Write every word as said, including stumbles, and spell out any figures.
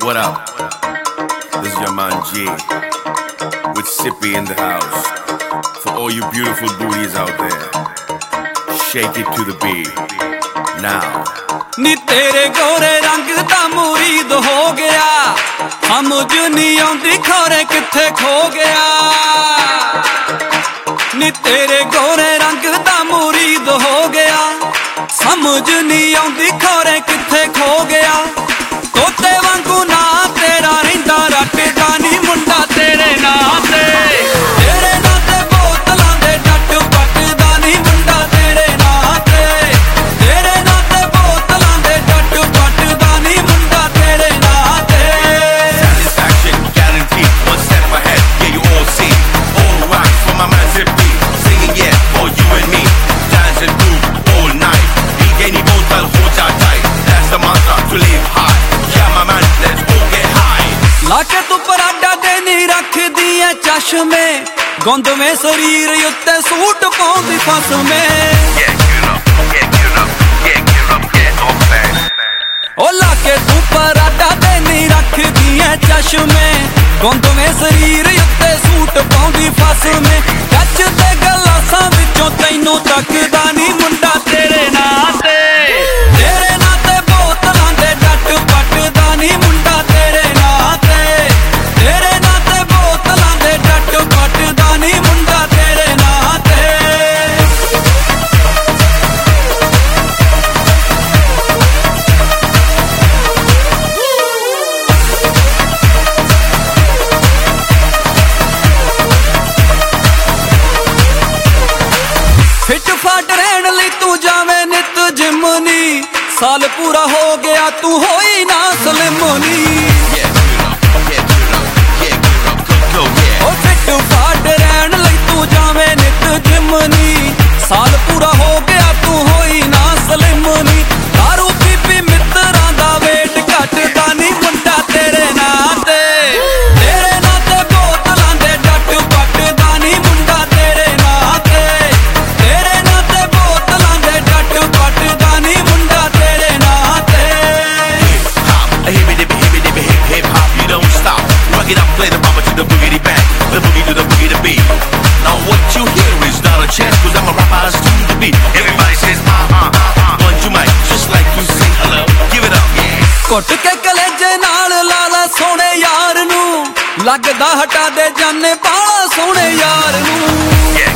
What up? This is your man G with Sippy in the house. For all you beautiful booties out there, shake it to the beat now. नी तेरे गोरे रंग दा मुरीद हो गया, समझ नहीं आउंदी खोरे किथे खो गया। नी तेरे गोरे रंग दा मुरीद हो गया, समझ नहीं आउंदी खोरे किथे खो गया। तोते वांगू ना तेरा रहिंदा रटदा नी मुंडा तेरे नां ते, तेरे नां ते बोतलां दे डट पटदा नी मुंडा तेरे नां ते, तेरे नां ते बोतलां दे डट पटदा नी मुंडा तेरे नां ते। Satisfaction guaranteed, one step ahead, yeah you all see. All rock for my man Zippy, singing yeah for you and me. Dancing through all night, ingeni botal ho ja tight. That's the mantra to live high. Yeah my man, let's all get high. लाके तू Prada दे नी रख दिए चश्मे, गुंद में शरीर उत्ते suit पाउंदी फस में। Yeah get up, yeah get up, yeah get up, get off that. ओ लाके तू पराडा दे नी रख दिए चश्मे, गुंद में शरीर उत्ते सूट पाउंदी फस में। कच ते गलासां विचों तैनू तकदा नी मुंडा तेरे नां ते, तेरे नां ते बोतलां दे डट पटदा नी मुंडा तेरे नां ते, तेरे नां ते बोतलां दे डट पटदा नी मुंडा तेरे नां ते। फिट फाट रहन लई तू जावे नित जिम नी, साल पूरा हो गया तू होई ना स्लिम नी। Yeah get up, yeah get up, yeah get up, go go yeah. ओ फिट फाट रहन लई तू जावे नित जिम नी, साल पूरा हो गया तू होई ना स्लिम नी। दारू पी पी मित्रां दा वेट घटदा नी मुंडा तेरे नां ते, तेरे नां ते बोतलां दे डट पटदा नी मुंडा तेरे नां ते, तेरे नां ते बोतलां दे डट पटदा नी मुंडा तेरे नां ते। Hip hop, a hippie dippy hippie dippy hip hip hop, you don't stop. Rock it up, play the bumper to the boogity bang, the boogie to the boogie to beat. Now what you hear is not a chance, cause I'm a rapper, I tune the beat. Everybody says uh uh uh uh, one two mic, just like you say hello, give it up, yeah. ਕੁੱਟ ਕੇ ਕਲੇਜੇ ਨਾਲ ਲਾ ਲਾ ਸੋਹਣੇ ਯਾਰ ਨੂੰ, ਲੱਗਦਾ ਹਟਾ ਦੇ ਜਾਨੇ ਬਾਲਾ ਸੋਹਣੇ ਯਾਰ ਨੂੰ। Yeah